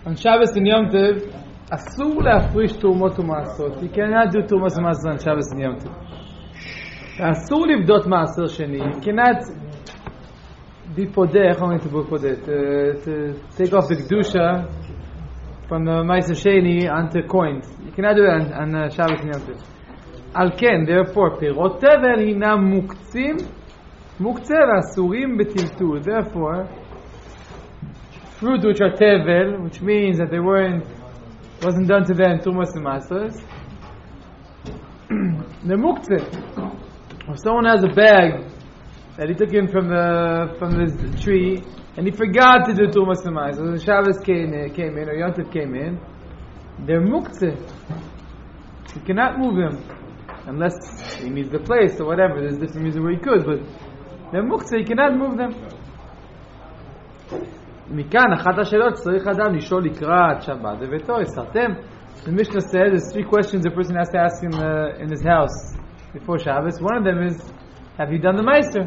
On Shabbos and Yom Tov, asur להפריש תרומות ומעשרות. You cannot do תרומות ומעשרות on Shabbos and Yom Tov. אסור לבדות מעשר שני. You cannot be פודה, איך אומרים to be פודה? To take off the kedusha from the מעשר שני onto coins. You cannot do that on Shabbos and Yom Tov. על כן, therefore, פירות תבל הינם מוקצים, מוקצה ואסורים בטלטול. Therefore, fruit which are tevel, which means that they wasn't done to them tumas and masters, they're muktzeh. If someone has a bag that he took in from this tree and he forgot to do tumas and masters, the Shabbos came in or Yom Tov came in, they're muktzeh. You cannot move them unless he needs the place or whatever. There's different reasons where he could, but they're muktzeh. You cannot move them. מכאן, אחת השאלות צריך אדם לשאול לקראת שבת בביתו, הסרתם. The Mishnah says there's three questions a person has to ask in his house before Shabbos. One of them is, have you done the Meiser?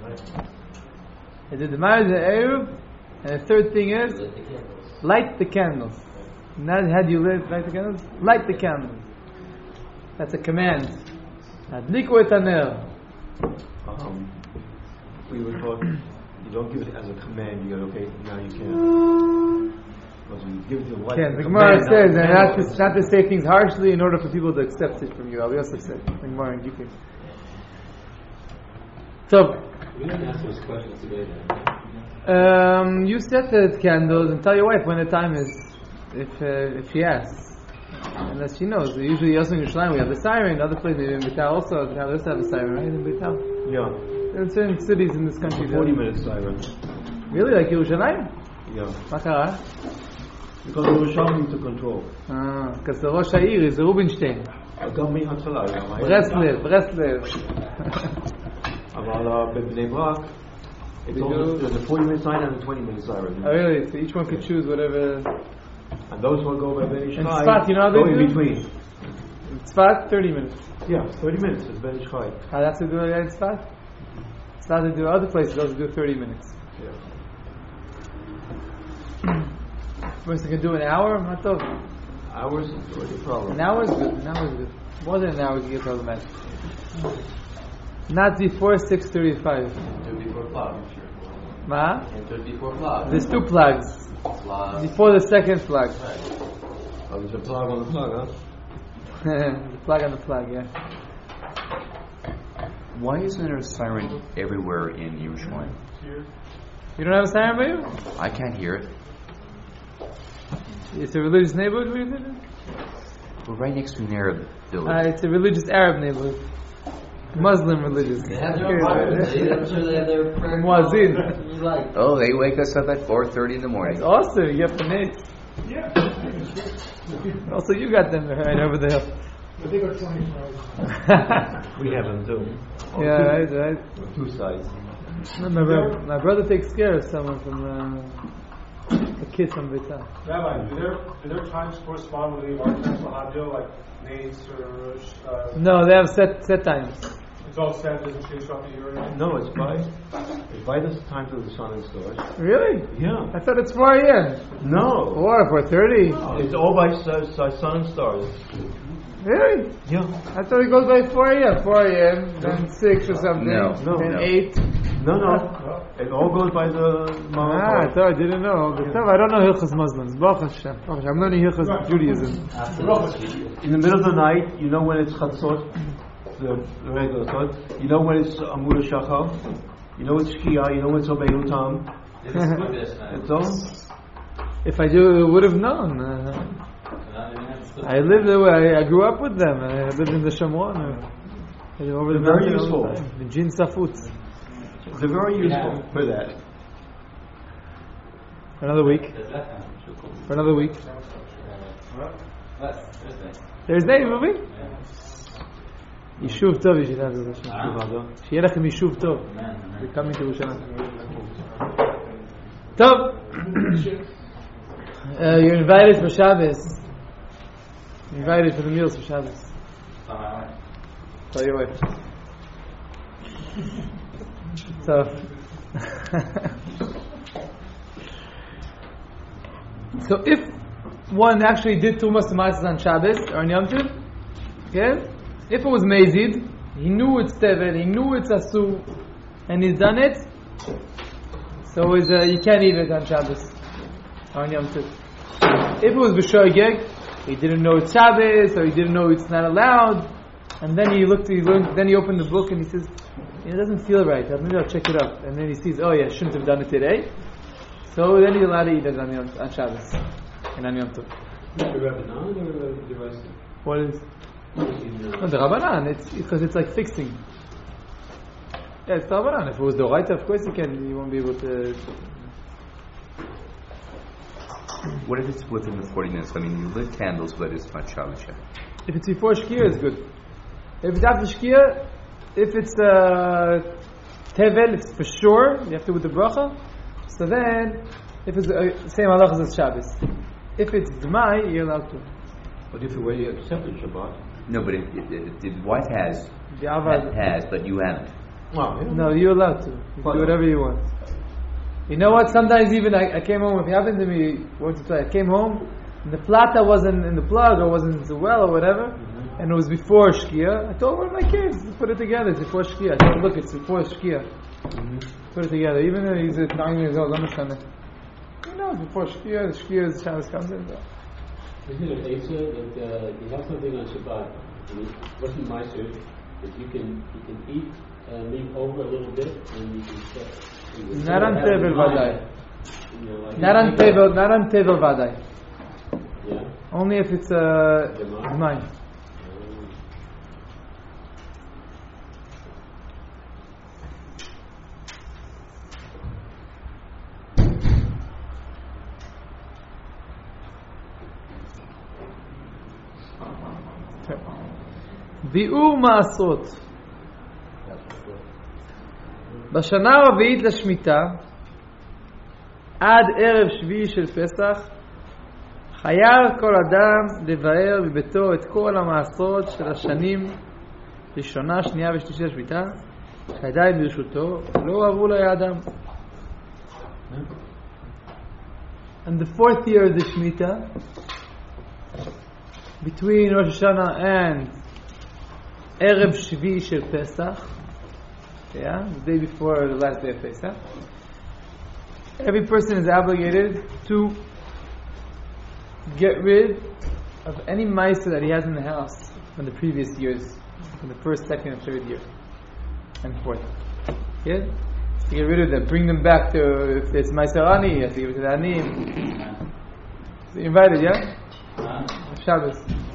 I did the Meiser, the Eruv. And the third thing is, light the candles. Not how do you light the candles? Light the candles. That's a command. Adliku et haner. We were taught you don't give it as a command. You go, okay, now you can. Because when you give it what the Gemara says not to say things harshly in order for people to accept it from you. Rabbi Yosef said. The Gemara in Gittin. So, we didn't ask those questions today. Then. You set the candles and tell your wife when the time is, if she asks, unless she knows. Usually, also in Yerushalayim we have the siren. Other places, maybe in Beitar also, they have a siren, right? In Beitar. Yeah. There are certain cities in this country. 40 minutes siren. Really? Like Yerushalayim? Yeah. Makara? Because they were showing to control. Because the Rosh Ha'ir is the Rubinstein. גם מההתחלה. ברסלב. אבל בבני ברק, there's a 40-minute siren and a 20-minute siren. Oh really? So each one could choose whatever. And those who go by Ben Ish Chai, in Tzfat, you know how go they in do? between. In Tzfat, 30 minutes. Yeah, 30 minutes is Ben Ish Chai. How that's to do it in Tzfat? Tzfat to do other places, those do 30 minutes. Yeah. Person can do an hour? Not tough. Hours is already a problem. An hour is good. More than an hour can get problematic. Not before 6:35. And before plug. Ma? And before plug. There's two plugs. Before the second plug. Right. Oh, there's a plug on the plug, huh? The plug on the plug, yeah. Why isn't there a siren everywhere in Yerushalayim? You don't have a siren by you? I can't hear it. It's a religious neighborhood where you live in? We're right next to an Arab village. It's a religious Arab neighborhood. Muslim religious. They have their apartments. I'm sure they have their prayer. Muazzin. Like. Oh, they wake us up at 4:30 in the morning. That's awesome. You have Panay. Yeah. Also, you got them right over the hill. But they got 25. We have them too. Yeah, right. Two sides. No, my brother takes care of someone from the kids from Beitar. Rabbi, do their times correspond with the times for Hadil, like Nates or? No, they have set times. It's all set, doesn't change throughout the year. No, it's by the time to the sun and stars. Really? Yeah. I thought it's 4 a.m. No. 4:30. It's all by sun and stars. Really? Yeah. I thought it goes by 4 a.m. 4 a.m. then 6 or something. No. Then No. 8. No. It all goes by the I thought I didn't know. But I don't know Hilchas Muslims. Baruch Hashem. I'm learning Hilchas Judaism. In the middle of the night, you know when it's Chatzot, the regular Chod. You know when it's Amud Shachar. You know it's Shkia. You know when it's Obeinu Tam. It's all. If I would have known. I lived there. I grew up with them. I lived in the Shamron. Over the They're very mountain all useful. the time. In Jin Safut. They're very useful for that. For another week. For another week. Thursday, moving? Yishuv Tov, Yishuv Tov. שיהיה לכם יישוב טוב. We're coming to Yerushalayim. טוב. You're invited for Shabbos. You're invited for the meals for Shabbos. Tell your wife. So, so if one actually did Tumas Ma'aseh on Shabbos or on Yom Tov, okay? If it was Mazid, he knew it's Tevel, he knew it's Asur, and he's done it, so you can't eat it on Shabbos or on Yom Tov. If it was B'Shogeg, he didn't know it's Shabbos, or he didn't know it's not allowed, and then he learned, then he opened the book and he says, it doesn't feel right, maybe I'll check it out. And then he sees, oh yeah, I shouldn't have done it today. So then he's allowed to eat it on Shabbos and on Yom Tov. The Rabbanan or the rest? What is? No, the Rabbanan, it's because it's like fixing. Yeah, it's the Rabbanan. If it was the right, of course you won't be able to. What if it's within the 40 minutes? I mean, you lit candles, but it's not Shabbos yet. If it's before Shkia, it's good. If it's after Shkia, if it's Tevel, it's for sure, you have to do with the bracha. So then, if it's the same halachas as Shabbos. If it's Dmai, you're allowed to. But if you accepted Shabbat? No, but the wife has, but you haven't. Well, no, you're allowed to. You do whatever you want. You know what? Sometimes even I came home, it happened to me once or twice. I came home, and the plata wasn't in the plug, or wasn't in the well, or whatever, and it was before Shkia. I told one of my kids, put it together, it's before Shkia. I said, look, it's before Shkia. Put it together. Even though he's 9 years old, understand it. You know, it's before Shkia, the Shkia is Shabbos comes in. Isn't it an Eitzah that you have something on Shabbat, and it wasn't my suit, that you can eat and leave over a little bit, and you can set. Not on Tevel Vadai. Not on Tevel Vadai. Yeah. Only if it's mine. ביאור מעשרות. בשנה הרביעית לשמיטה, עד ערב שביעי של פסח, חייב כל אדם לבאר בביתו את כל המעשרות של השנים ראשונה, שנייה ושלישית לשמיטה, שעדיין ברשותו, לא עברו ליד אדם. And the fourth year of the Shemitah, between Rosh Hashanah and Erev Shvi Shel Pesach, yeah, the day before the last day of Pesach, every person is obligated to get rid of any ma'aser that he has in the house from the previous years, from the first, second, and third year, and fourth. Yeah? To get rid of them, bring them back to, if it's ma'aser ani, you have to give it to the ani. So invited, yeah? Shabbos.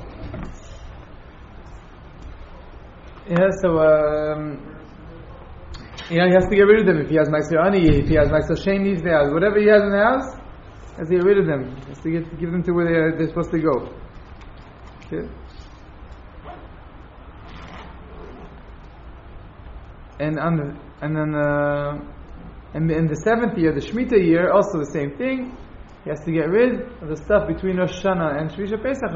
Yeah, so he has to get rid of them. If he has ma'aser ani, if he has ma'aser sheni, if he has whatever he has in the house, he has to get rid of them. He has to give them to where they're supposed to go. Okay. And in the seventh year, the Shemitah year, also the same thing. He has to get rid of the stuff between Rosh Hashanah and Shvi Shel Pesach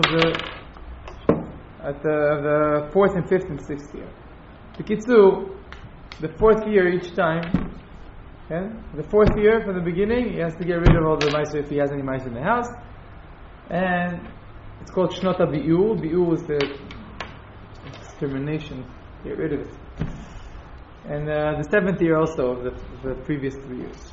of the fourth and fifth and sixth year. B'kitzu, the fourth year each time, okay? The fourth year from the beginning, he has to get rid of all the ma'aser if he has any ma'aser in the house, and it's called Shnot HaBi'ur. Bi'ur is the extermination, get rid of it. And the seventh year also of the previous 3 years.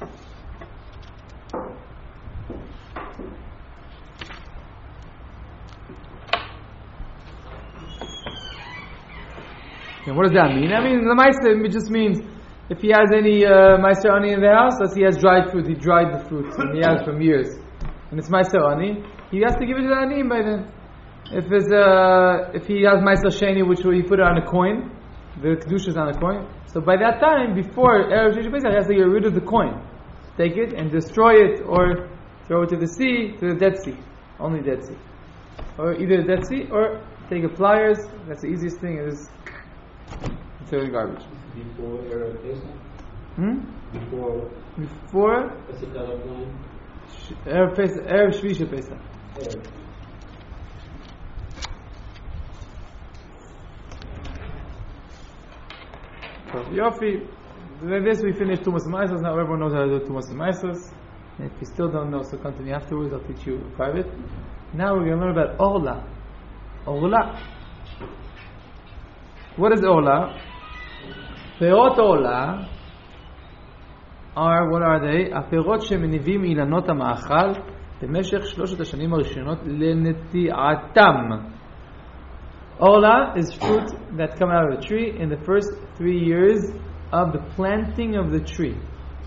And what does that mean? I mean, the ma'aser, it just means if he has any ma'aser ani in the house, as he has dried fruit, he dried the fruit, and he has from years, and it's ma'aser ani, he has to give it to the ani by then. If he has ma'aser sheni, which he put it on a coin, the kedusha is on a coin, so by that time, before Erev Shvi Shel Pesach, he has to get rid of the coin, take it and destroy it, or throw it to the sea, to the Dead Sea, only Dead Sea, or either the Dead Sea, or take a pliers. That's the easiest thing, is throw the garbage. Before Erev Pesach? Before What's the dollar line? Erev Shvi Shel Pesach. So Yofi, like this we finished Tumas Ma'asos. Now everyone knows how to do Tumas Ma'asos. If you still don't know, so come to me afterwards. I'll teach you in private. Now we're going to learn about Orla. Orla. What is Orla? פירות Orla are, what are they? הפירות שמניבים אילנות המאכל במשך 3 השנים הראשונות לנטיעתם. Orla is fruit that come out of the tree in the first 3 years of the planting of the tree.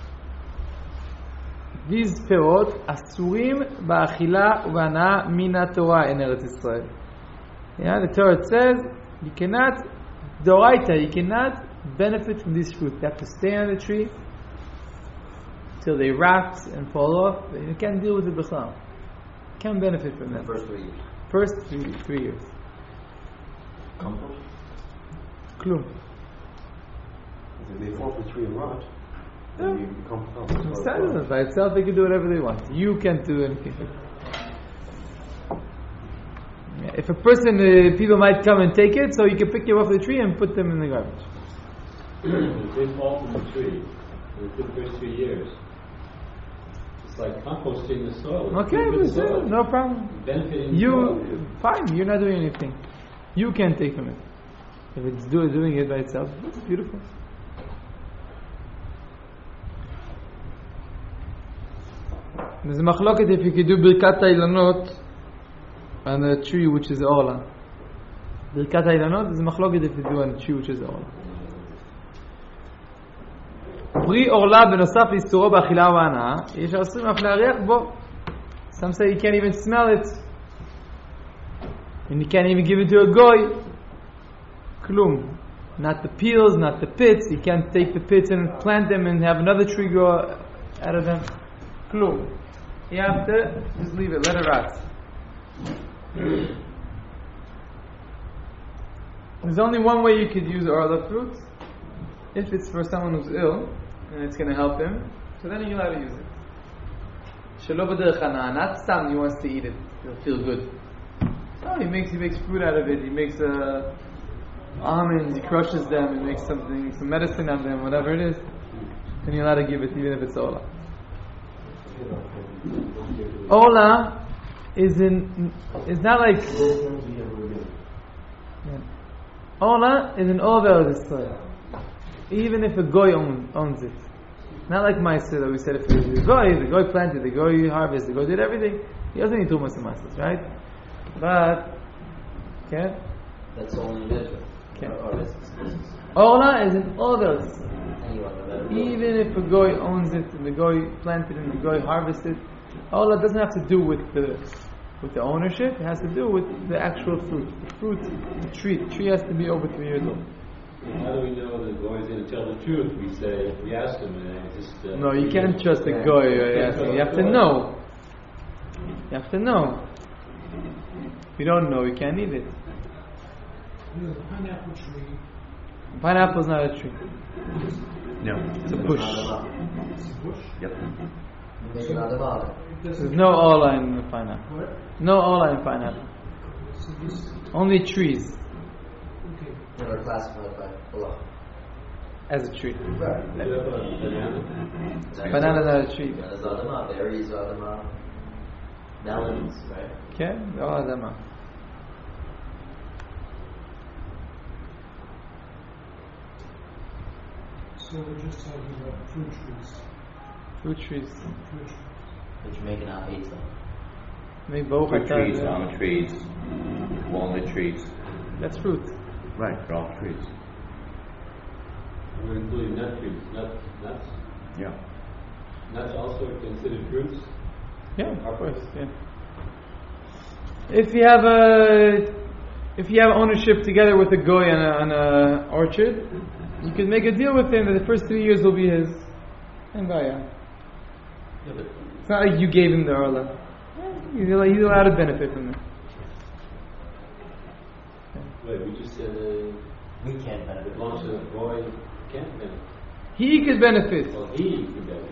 These פירות אסורים באכילה ובהנאה מן התורה in Eretz Israel. Yeah, the Torah says you cannot, Doraita, you cannot benefit from these fruit. You have to stay on the tree till they rot and fall off. You can't deal with it b'chlal. You can't benefit from them. First 3 years. First 3 years. Compost? Klum. If they fall from the tree and rot, Yeah. then you become compost. By itself, they can do whatever they want. You can't do anything. Yeah, if a person, people might come and take it, so you can pick them off the tree and put them in the garbage. If they fall from the tree within the first 3 years, it's like composting the soil. Okay, Good soil. no problem. Benefiting the You, soil. fine, you're not doing anything. You can't take from it. If it's doing it by itself, it's beautiful. There's a machloket if you could do Birkat HaIlanot on a tree which is Orla. Birkat HaIlanot, there's a machloket if you do on a tree which is Orla. פרי אורלה בנוסף לאיסורו באכילה ובהנאה, יש האוסרים אף להריח בו. Some say you can't even smell it. And you can't even give it to a goy. Klum. Not the peels, not the pits. You can't take the pits and plant them and have another tree grow out of them. Klum. You have to just leave it, let it rot. There's only one way you could use orla fruit. If it's for someone who's ill and it's going to help him, so then you're allowed to use it. Shelo b'derech hana'ah, not some he wants to eat it, he'll feel good. No, he makes fruit out of it. He makes almonds, he crushes them and makes some medicine out of them, whatever it is. Then you're allowed to give it, even if it's orla. Orla is not like orla is an over Israel. Even if a goy owns it. Not like Meiser that we said if the goy planted, the goy harvested, the goy did everything. He doesn't need Tumas and Maasros, right? But, okay? That's only in Israel. Okay. Or this is Orla is an over. anyone. Even if a goy owns it, and the goy planted and the goy harvested, Orla doesn't have to do with the ownership. It has to do with the actual fruit. The fruit, the tree. The tree has to be over 3 years old. How do we know the goy is going to tell the truth? We ask him, and just. No, you can't trust a goy. You have to know. You have to know. If you don't know, you can't eat it. The pineapple tree. Pineapple's not a tree. No. It's a bush. It's a bush. Yep. Make another bottle. There's no orla in the pineapple. What? No orla in pineapple. So this. Only trees Okay. They were classified by Allah. as a tree. Right. Banana. Banana's not a tree. There's Adama, berries, Adama, melons, right? Okay? All of them are. So we're just talking about fruit trees. Fruit trees. Fruit trees. Which make an alpha. Make both Fruit trees, are almond trees, walnut trees. That's fruit. Right, they're all trees. We're including nut trees. Nuts. Yeah. Nuts also are considered fruits. Yeah, of course. Yeah. If you have ownership together with a goy on a orchard, you can make a deal with him that the first 3 years will be his. And baya. Yeah, but It's not like you gave him the orla. He's allowed to benefit from it. wait, we just said We can't it benefit. belongs to the boy. Can't benefit. He could benefit. Well, he can benefit.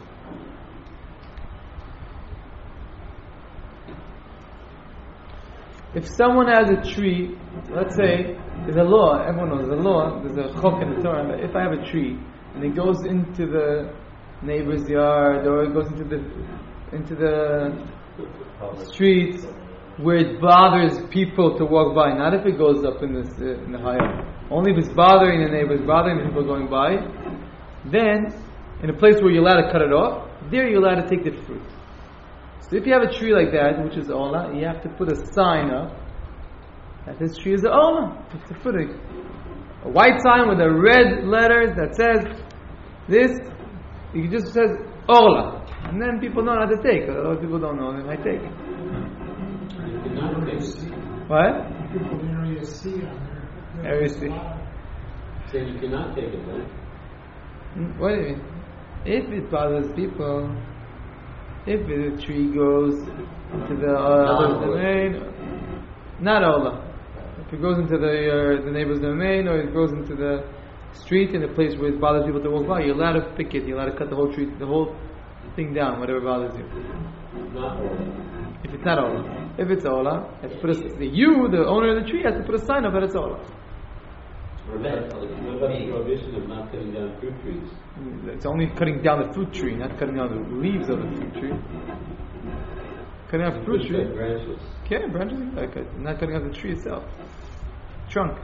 If someone has a tree, let's say, there's a law, everyone knows there's a law, there's a chok in the Torah, that if I have a tree, and it goes into the neighbor's yard, or it goes into the street, where it bothers people to walk by, not if it goes up in the higher. Only if it's bothering the neighbors, bothering the people going by. Then, in a place where you're allowed to cut it off, there you're allowed to take the fruit. So if you have a tree like that, which is Ola, you have to put a sign up that this tree is Ola. It's a fruit. A white sign with a red letters that says this. It just says Ola. And then people know how to take. Other people don't know, they might take. You cannot take it. What? You could put area C on there. Area C. Say you cannot take it, right? What do you mean? If it bothers people, if the tree goes into the domain, not Ola. If it goes into the neighbor's domain, or it goes into the street in a place where it bothers people to walk by, you're allowed to pick it. You're allowed to cut the whole tree, the whole thing down, whatever bothers you. Not Ola. If it's not Ola, if it's Ola, you have to put the owner of the tree, has to put a sign up that it's Ola. What about the prohibition of not cutting down fruit trees? It's only cutting down the fruit tree, not cutting down the leaves of the fruit tree. Cutting down the fruit tree. Branches. Yeah, branches. Not cutting down the tree itself. Trunk.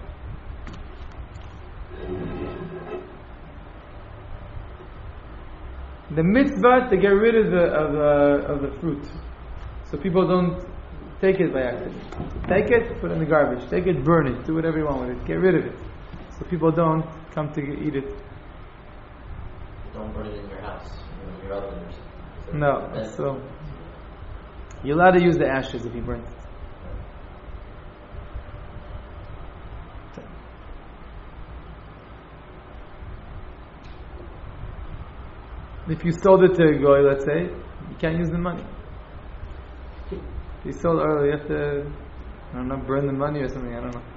The mitzvah to get rid of the fruit, so people don't take it by accident. Take it, put it in the garbage. Take it, burn it, do whatever you want with it. Get rid of it, so people don't come to eat it. Don't burn it in your house, in your oven or something. No, so you're allowed to use the ashes if you burn it. If you sold it to a guy, let's say, you can't use the money. If you sold it early, you have to, I don't know, burn the money or something, I don't know.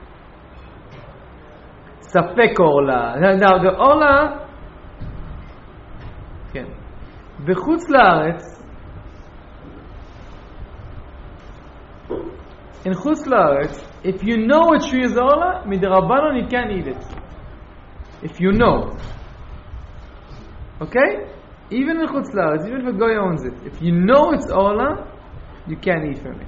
Safek Ola. Now the Ola, okay. B'chutz la'aretz, in chutz la'aretz, if you know a tree is Ola, midrabanan you can't eat it. If you know. Okay? Even in chutz la'aretz, even if a guy owns it, if you know it's Ola, you can't eat from it.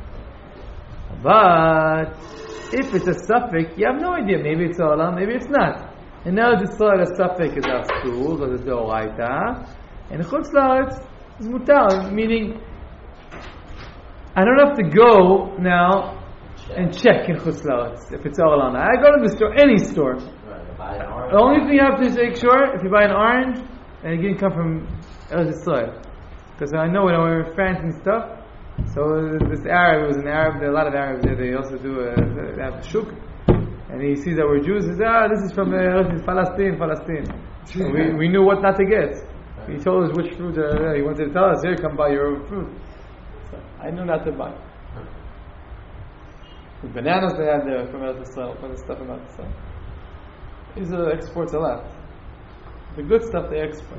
But if it's a suffix, you have no idea. Maybe it's Ola, maybe it's not. And now the soil a suffix is asur, or the deoraita. And chutz la'aretz is mutar, meaning I don't have to go now and check in chutz la'aretz if it's Ola or not. I go to the store, any store. The only thing you have to make sure, if you buy an orange, and it didn't come from Eretz Yisrael, because I know when I were in France and stuff. So this Arab, it was an Arab. There are a lot of Arabs there. They also do they have shuk, and he sees that we're Jews. He says, this is from Palestine. So we knew what not to get. He told us which fruit. He wanted to tell us, here, come buy your own fruit. So I knew not to buy. The bananas they had there from Eretz Yisrael, from the stuff from Eretz Yisrael. Israel exports a lot. The good stuff they export.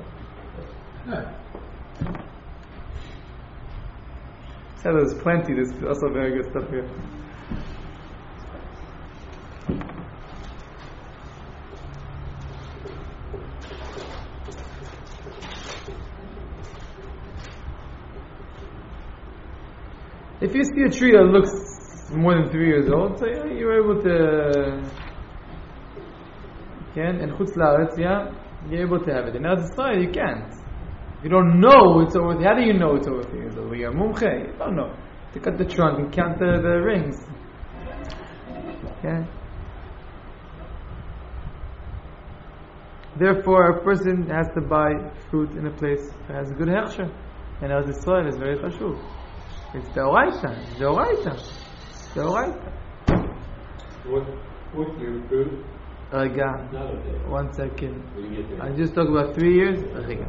So there's plenty. There's also very good stuff here. If you see a tree that looks more than 3 years old, so you're able to. And chutz la'aretz, you're able to have it. In Eretz Yisrael, you can't. If you don't know it's over, how do you know it's over 3 years old? You're a mumche. You don't know. To cut the trunk and count the rings. Okay. Therefore, a person has to buy fruit in a place that has a good hechsher. And Eretz Yisrael is very chashuv. It's deoraita. What's your fruit? One second. I just talked about 3 years.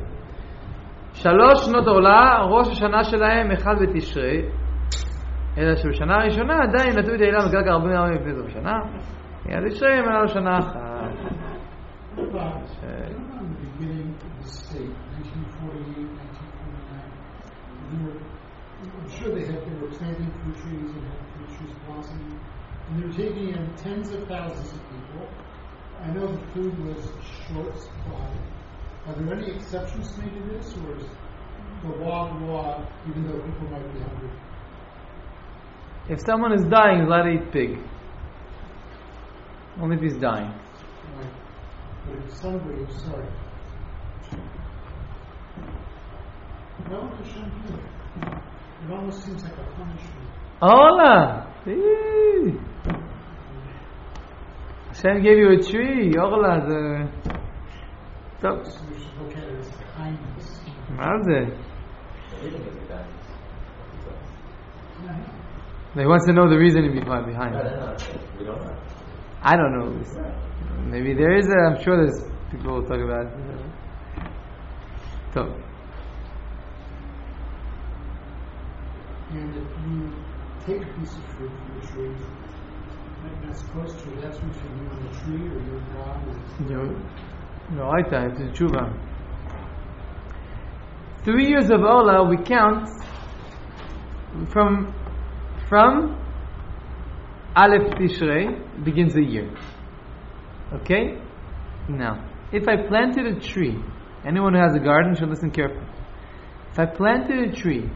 3 שנות עולה, ראש השנה שלהם 1 בתשרי, אלא שבשנה הראשונה עדיין נטו את העילה מגלגל 40 ימים לפני זו בשנה, עד תשרי מנה לו שנה אחת. I'm sure they were planting fruit trees and had fruit trees blossoming, and they were taking in tens of thousands of people. I know the food was short supply. Are there any exceptions made to this, or is the law, even though people might be hungry? If someone is dying, he's allowed to eat pig. Only if he's dying. Right. But if somebody, sorry. Why would Hashem do it? It almost seems like a punishment. Hola! Hashem gave you a tree. Hola. So we should look at it as kindness. How's it? They didn't give it back. He wants to know the reasoning behind No, it. no, we don't know. I don't know. Maybe there is I'm sure there's people who talk about it. So, And if you take a piece of fruit from the tree, you're not supposed to, that's between you and the tree or you and God. no, I tell you, it's tshuva. 3 years of Ola we count from Aleph Tishrei begins the year. Okay? Now, if I planted a tree, anyone who has a garden should listen carefully. If I planted a tree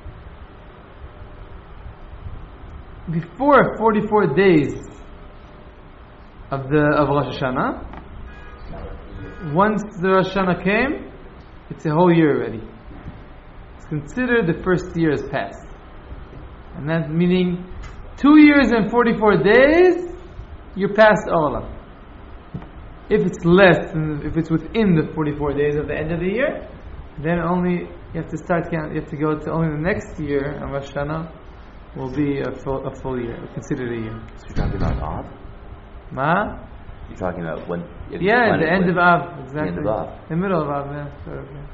before 44 days of Rosh Hashanah, once the Rosh Hashanah came, it's a whole year already. It's considered the first year has passed. And that's meaning 2 years and 44 days, you're past Ola. If it's less, if it's within the 44 days of the end of the year, then only you have to go to only the next year, and Rosh Hashanah will be a full year, considered a year. So you're talking about Av? Ma? You're talking about when? Yeah, the end of Av, exactly. The end of Av. The middle of Av, yeah. Sort of, yeah.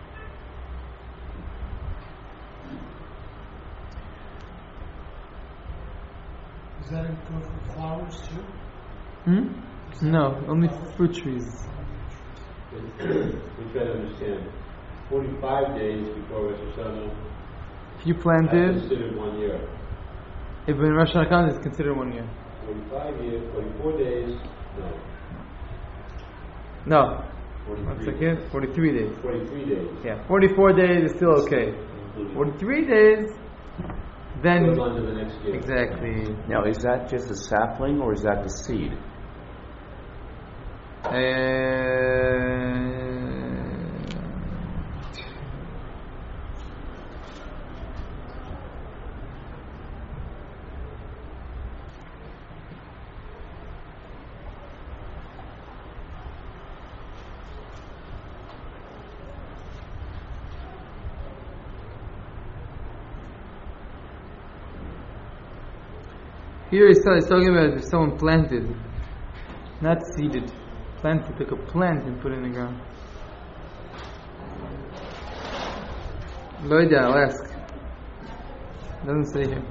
Does that go for flowers too? No, only fruit trees. We try to understand. 45 days before Rosh Hashanah, If you that's planted, considered 1 year. if when Rosh Hashanah comes, it's considered 1 year. 45 years, 44 days, no. No, 43 one second, 43 days. 43 days. Yeah, 44 days is still okay. 43 days, then Goes on to the next year. exactly. Now, is that just a sapling or is that the seed? Here he's talking about if someone planted, not seeded. Planted, took a plant and put it in the ground. Loida, I'll ask. Doesn't say here.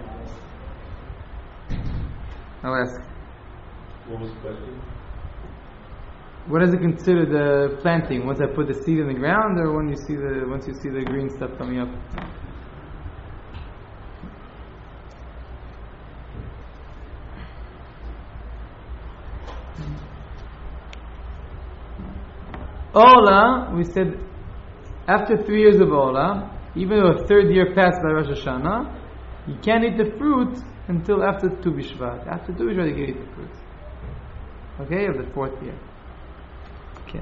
I'll ask. What was the question? What is it considered the planting? Once I put the seed in the ground, or once you see the green stuff coming up? Ola, we said, after 3 years of Ola, even though a third year passed by Rosh Hashanah, you can't eat the fruit until after Tu B'Shvat. After Tu B'Shvat, you can eat the fruit. Okay, of the fourth year. Okay.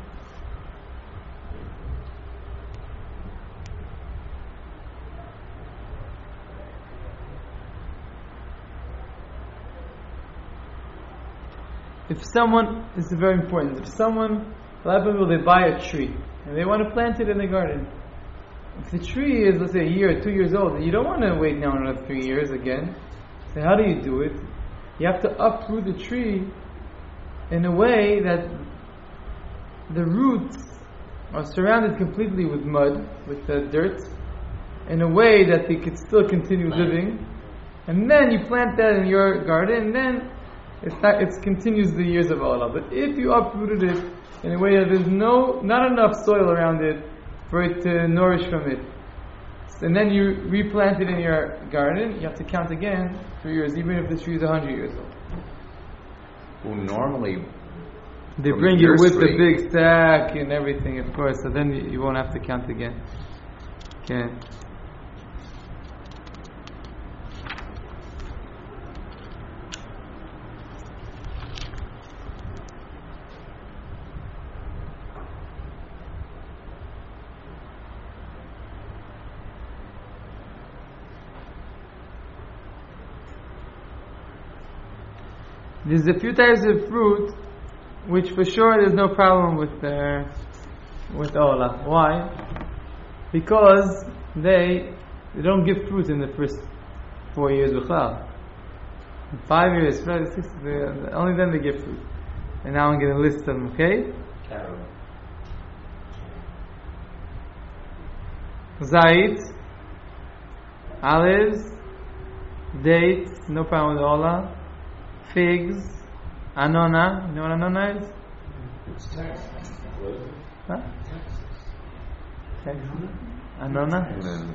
If someone, this is very important, a lot of people, they buy a tree and they want to plant it in the garden. If the tree is, let's say, a year or 2 years old, you don't want to wait now another 3 years again. So how do you do it? You have to uproot the tree in a way that the roots are surrounded completely with mud, with the dirt, in a way that they could still continue living. And then you plant that in your garden, and then it continues the years of Allah. But if you uprooted it in a way that there's not enough soil around it for it to nourish from it, and then you replant it in your garden, you have to count again 3 years, even if the tree is 100 years old. Well, normally They from bring the you with the nursery. big stack and everything, of course, so then you won't have to count again. Okay. There's a few types of fruit which for sure there's no problem with Ola. Why? Because they don't give fruit in the first 4 years b'chlal. 5 years, 5, 6, only then they give fruit. And now I'm going to list them, okay? Carob. Zait, olives, dates, no problem with Ola, figs, anona, you know what anona is? It's Texas. Huh? Texas. Anona? No,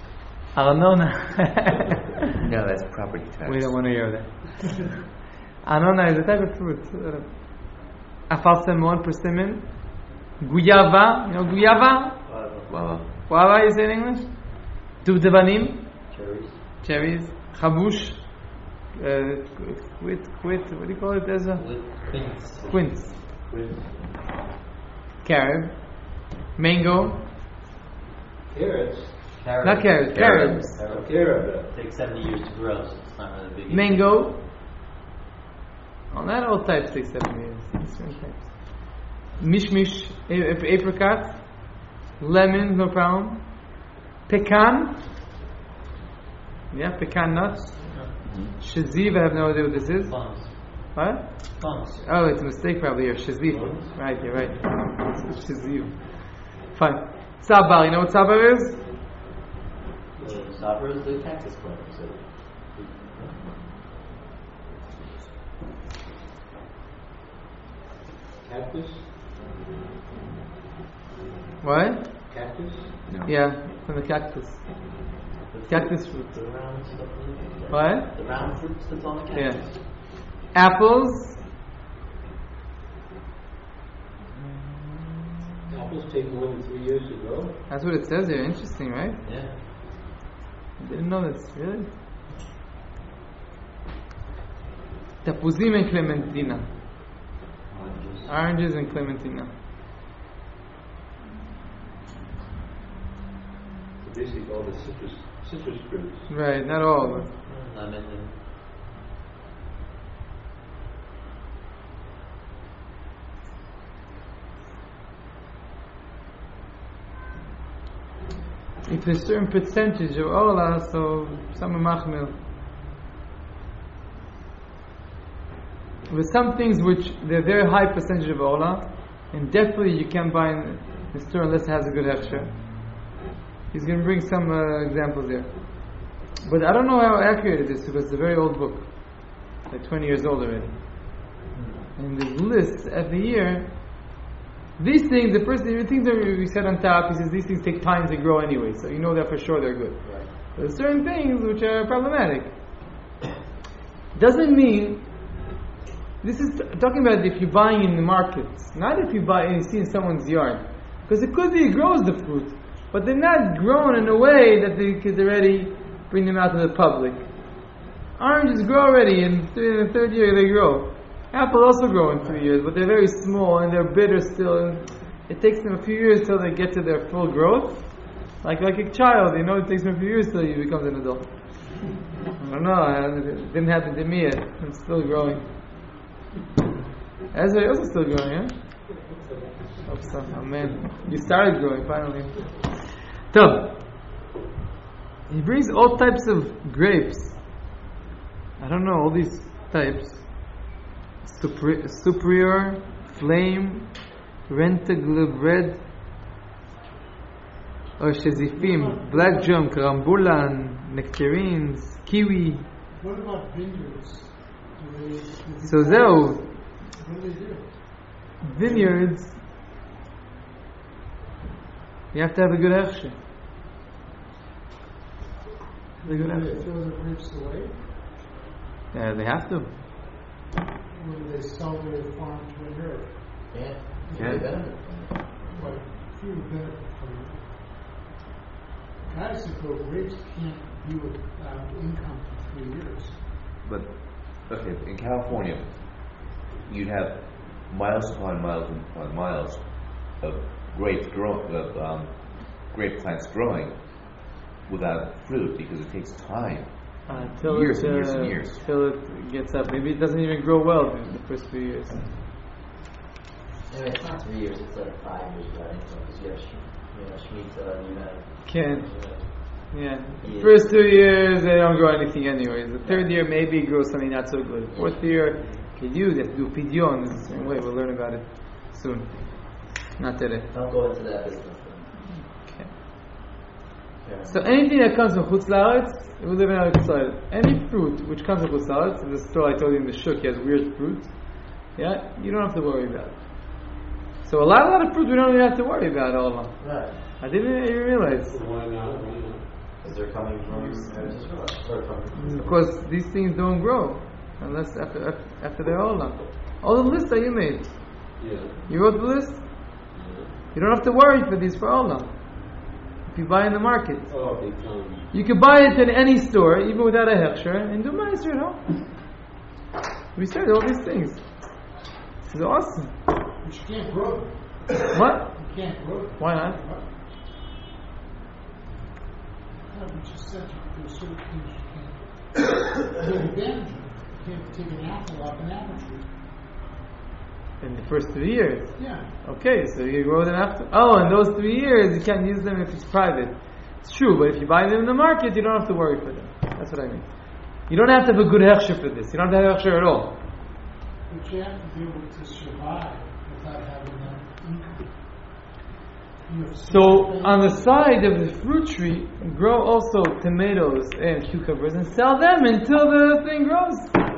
Arnona. no, that's property tax. We don't want to hear that. Anona is a type of fruit. Afalsemon, persimmon. Guyava, you know guyava? Well, Guava is in English? Duvdevanim, Cherries. cherries. Chabush, quit, what do you call it, Ezra? Quince. Quince. Quince. Carob. Mango. Carrots. Not carrots, carobs. Carob. Takes 70 years to grow, so it's not really big. Mango. Oh, not all types take 7 years. Different types. Mishmish, apricot. Lemon, no problem. Pecan. Yeah, pecan nuts. Shaziv, I have no idea what this is. Plums. What? Plums. Oh, it's a mistake probably here. Shaziv. Right, you're right. It's Shaziv. Fine. Sabar, you know what sabar is? Sabra is the Texas plum. So. Cactus. What? Cactus. no. Yeah, from the cactus. Cactus fruit. The round stuff. What? The round fruits that's on the cactus. Yeah. Apples. Apples take more than 3 years to grow. That's what it says here. Interesting, right? Yeah. I didn't know this. Really? Tapuzim and clementina. Oranges. Oranges and clementina. So basically all the citrus fruits. Right, not all, but Lemon and if there's a certain percentage of Ola, so some are machmir. With some things which they're very high percentage of Ola, and definitely you can't buy in the store unless it has a good hechsher. He's going to bring some examples here. But I don't know how accurate it is because it's a very old book. Like 20 years old already. And the lists every year. These things, the things that we said on top, he says these things take time to grow anyway, so you know that for sure they're good. right. But there's certain things which are problematic. Doesn't mean, this is talking about if you're buying in the markets, not if you buy and you see in someone's yard. Because it could be it grows the fruit, but they're not grown in a way that they could already bring them out to the public. Oranges grow already, and in the third year they grow. Apples also grow in 3 years, but they're very small and they're bitter still. And it takes them a few years till they get to their full growth. Like a child, it takes them a few years till he becomes an adult. I don't know, it didn't happen to me yet. I'm still growing. Ezra also still growing, yeah? Hope so. Oh man, you started growing finally. So, he brings all types of grapes. I don't know, all these types. Superior, flame, rentaglu bread, or shezifim, black jam, karambulan, nectarines, kiwi. What about vineyards? So zeu, What do they do? vineyards, you have to have a good hechsher. Do they throw the grapes away? Yeah, they have to. Or do they sell their farm to a herd? Yeah. Yeah. Benefit. What food benefit from it? Guys that grow grapes can't be without income for 3 years. But, okay, in California, you'd have miles upon miles upon miles of grape plants growing without fruit because it takes time Till Years it, and years and years. Till it gets up. Maybe it doesn't even grow well the first few years. Anyway, it's not 3 years, it's like 5 years, right? Because you have Shemitah, you have... Can't. Yeah. The first 2 years, they don't grow anything anyways. The third year, maybe it grows something not so good. Fourth year, they have to do pidyon. It's the same way. We'll learn about it soon. Not today. Don't go into that business then. Okay. Yeah. So anything that comes from Chutz La'aretz, we live in Eretz Yisrael. Any fruit which comes from Chutz La'aretz, in the store I told you in the shuk, he has weird fruit. Yeah, you don't have to worry about it. So a lot of fruit we don't even have to worry about. Allah. Right. I didn't even realize. Why not? Because they're coming from Israel. Because these things don't grow unless after they're all done. All the lists that you made. Yeah. You wrote the list? You don't have to worry for these for Allah. If you buy in the market. Oh, they come. You can buy it in any store, even without a hechsher, and do meiser at home. We said all these things. This is awesome. But you can't grow them. What? You can't grow them. Why not? No, we just said there's certain things you can't take advantage of. You can't take an apple off an apple tree. In the first 3 years. Yeah. Okay, so you grow them after. Oh, in those 3 years, you can't use them if it's private. It's true, but if you buy them in the market, you don't have to worry for them. That's what I mean. You don't have to have a good hechsher for this. You don't have to have hechsher at all. But you have to be able to survive without having that income. You have to So survive. on the side of the fruit tree, grow also tomatoes and cucumbers and sell them until the thing grows.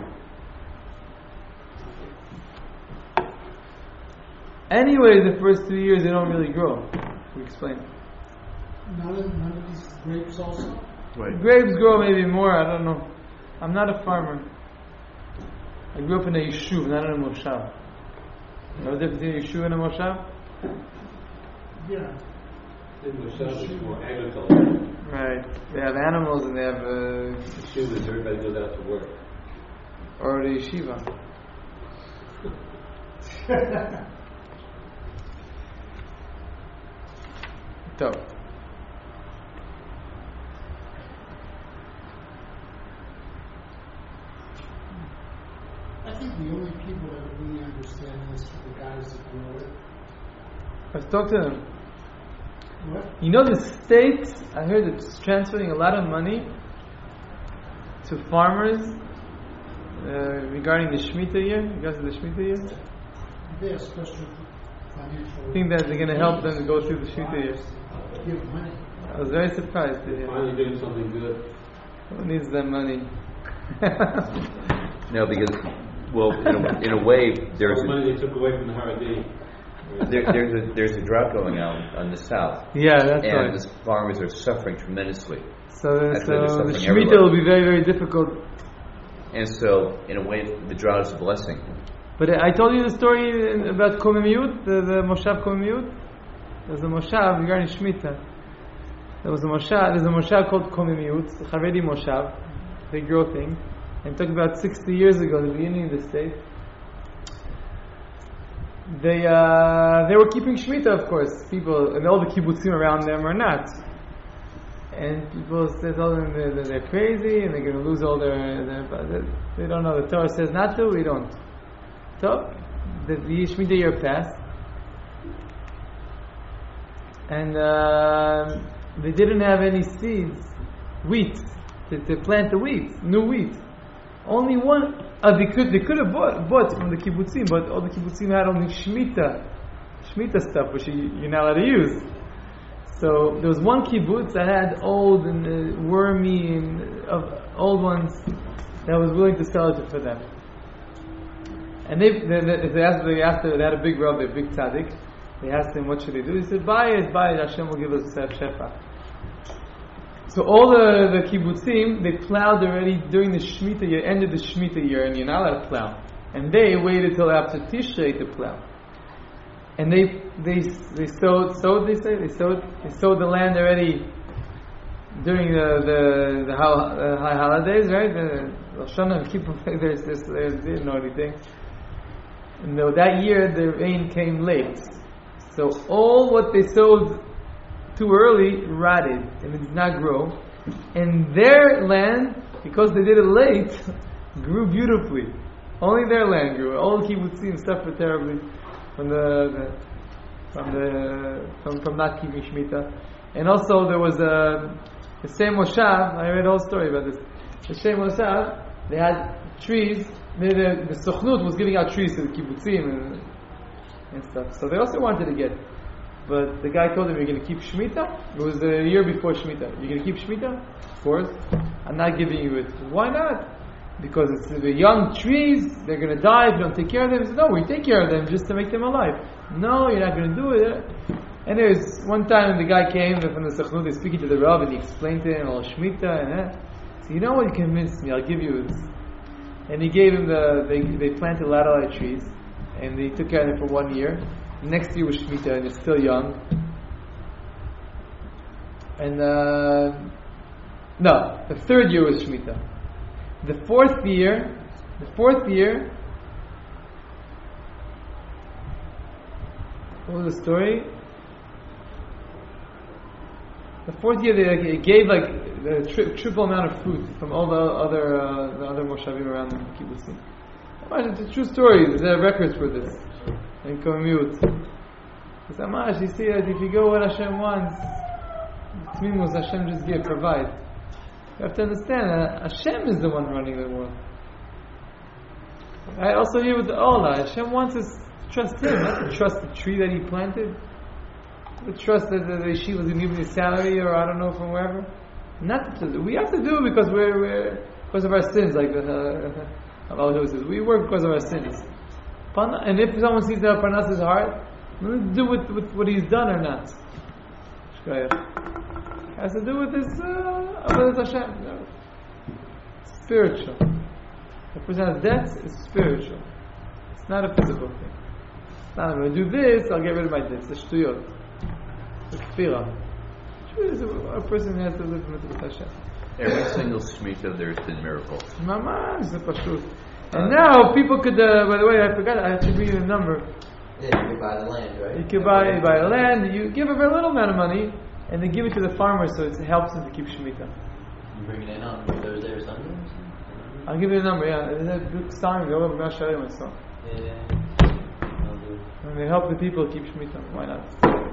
Anyway, the first 3 years they don't really grow. We explained. None of these grapes also? Right. Grapes grow maybe more, I don't know. I'm not a farmer. I grew up in a yeshuv, not in a moshav. You know the difference between a yeshuv and a moshav? Yeah. The Moshav is more agriculture. Right. They have animals and they have The shoe is everybody goes out to work. or the yeshiva. So, I think the only people that really understand this are the guys that grow it. let's talk to them. What? You know the state, I heard it's transferring a lot of money to farmers regarding the Shemitah year, because of the Shemitah year. They have special financial... I think that they're going to help them to go through the Shemitah year. Give money. I was very surprised to hear. Finally doing something good. Who needs that money? No, because, well, in a way, there's The money they took away from the Haredi. there's a drought going on the south, Yeah, that's and right. the farmers are suffering tremendously. So Actually, they're the suffering Shemitah everywhere. will be very, very difficult. And so, in a way, the drought is a blessing. But I told you the story about Komimiyut, the Moshav Komimiyut. There's a Moshav regarding Shemitah. There's a Moshav called Komimiyut, the Haredi Moshav, big girl thing. And talking about 60 years ago, the beginning of the state. They were keeping Shemitah, of course. People, and all the kibbutzim around them are not. And people told them they're crazy and they're going to lose all their they don't know. The Torah says not to, we don't. So, the Shemitah year passed. And they didn't have any seeds, wheat, to plant the wheat, new wheat. Only one. They could have bought from the kibbutzim, but all the kibbutzim had only Shemitah stuff, which you're not allowed to use. So there was one kibbutz that had old and wormy and old ones that was willing to sell it for them. And they had a big rabbi, a big tzaddik. They asked him, what should they do? He said, buy it, Hashem will give us shefa. So all the kibbutzim, they plowed already during the Shemitah year, ended the Shemitah year, and you're not allowed to plow. And they waited till after Tishrei to plow. And they sowed the land already during the high holidays, right? The Rosh Hashanah and Kippur, they didn't know anything. And that year the rain came late. So all what they sowed too early rotted and it did not grow. And their land because they did it late, grew beautifully. Only their land grew. All the kibbutzim suffered terribly from not keeping Shemitah. And also there was the same Moshav, I read a whole story about this. The same Moshav, they had trees, the Sochnut was giving out trees to the kibbutzim and stuff. So they also wanted to get it. But the guy told them, you're going to keep Shemitah? It was the year before Shemitah. You're going to keep Shemitah? Of course. I'm not giving you it. Why not? Because it's the young trees, they're going to die if you don't take care of them. He said, no, we take care of them just to make them alive. No, you're not going to do it. Anyways, one time the guy came from the Sachnut, he's speaking to the Rav, and he explained to him all Shemitah and that. So you know what, you convinced me, I'll give you this. And he gave him they planted laterite trees, and they took care of them for 1 year. Next year was Shemitah, and it's still young. And no, the third year was Shemitah. The fourth year, what was the story? The fourth year they gave like the triple amount of food from all the other moshavim around the kibbutzim. It's a true story. There are records for this. And commute. Because Amash, you see that if you go what Hashem wants, Tmimus, Hashem just provide. You have to understand that Hashem is the one running the world. I also hear with the Allah, Hashem wants us to trust Him, not to trust the tree that He planted, to trust that the yeshiva is going to give me a salary or I don't know from wherever. Not to, we have to do it because because of our sins, like the Allah says. We work because of our sins. And if someone sees that Parnas is hard, let's do with what he's done or not. It has to do with this Avodas Hashem. Spiritual. The person has debts is spiritual. It's not a physical thing. It's not, I'm going to do this, I'll get rid of my debts. It's shtuyot. It's kfira. A person has to live with Hashem. Every single Shemitah there's been miracles. Mama, it's a pashut. And now people could, by the way, I forgot, I have to give you the number. Yeah, you can buy the land, right? You can buy the land, you give a very little amount of money, and they give it to the farmer so it helps them to keep Shemitah. You bring it in on Thursday or Sunday? I'll give you the number, yeah. It's a good time, go over Masharim and stuff. Yeah. I'll do it. And they help the people keep Shemitah. Why not?